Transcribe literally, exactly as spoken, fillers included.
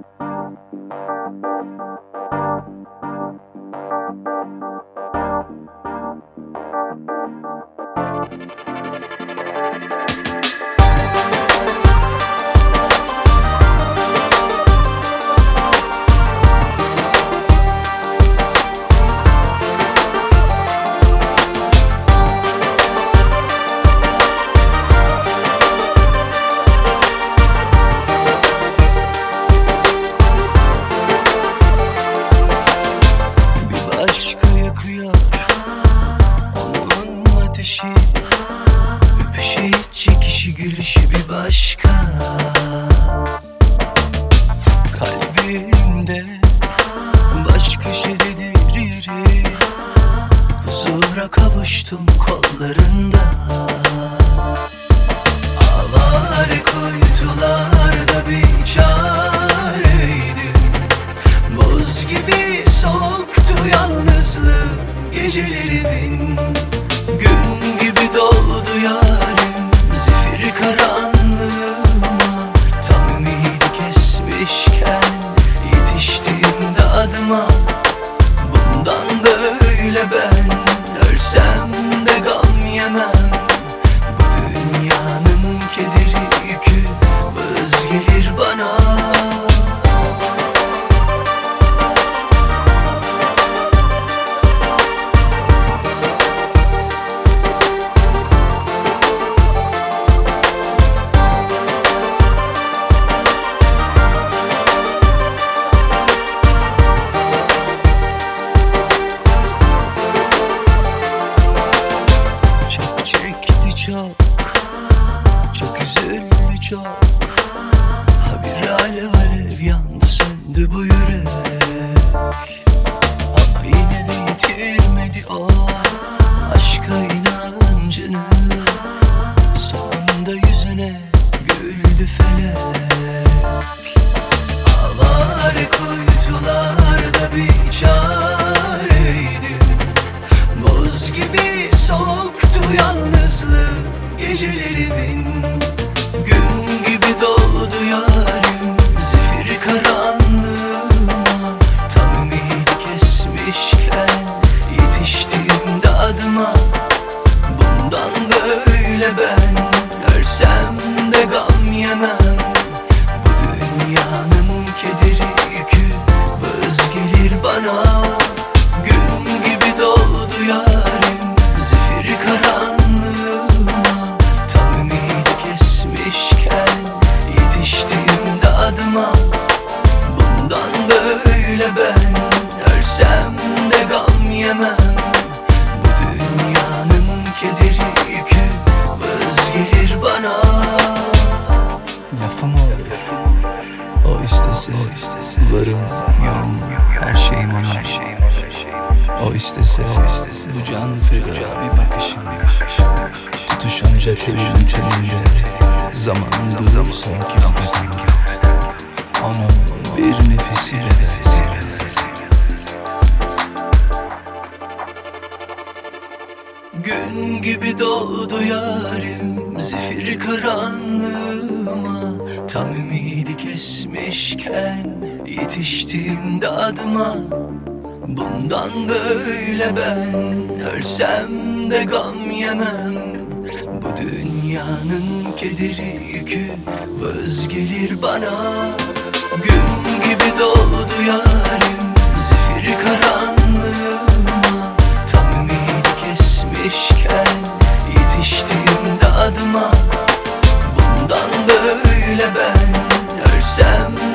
Öpüşü, çekişi, gülüşü bir başka. Kalbimde baş köşededir yeri. Huzura kavuştum kollarında. Avare kuytularda bir çareydim. Buz gibi soğuktu yalnızlığım gecelerimin. Gün gibi doldu yarim zifiri karanlığıma. Tam ümidi kesmişken yetiştim de adıma. Bundan böyle ben ölsem de gam yemem. Bu dünyanın kederi yükü vız gelir bana. Çok, çok üzüldü çok. Ha bir alev alev yandı söndü bu yürek. Ama yine de yitirmedi o aşka inancını. Sonunda yüzüne güldü felek. Avare kuytularda bir çareydim. Buz gibi soğuktu yalnızlığım gecelerimin. Gün gibi doğdu yarim zifiri karanlığıma. Tam ümidi kesmişken yetiştim de adıma. Bundan böyle ben ölsem de gam yemem. Bu dünyanın kederi yükü vız gelir bana. Gün gibi doğdu yarim zifiri karanlığıma. Tam ümidi kesmişken yetiştim de adıma. Bundan böyle ben ölsem de gam yemem. Bu dünyanın kederi yükü vız gelir bana. Lafım olur, o istese varım yoğum her şeyim onun. O istese bu can feda bir bakışım. Tutuşunca telin teninde zaman durur sanki abedenge. Onun bir nefesi bedel. Gün gibi doğdu yarim zifiri karanlığıma. Tam ümidi kesmişken yetiştim de adıma. Bundan böyle ben ölsem de gam yemem. Bu dünyanın kederi yükü vız gelir bana. Gün gibi doğdu yarim zifiri karanlığıma. Tam ümidi kesmişken yetiştim de adıma. Bundan böyle ben ölsem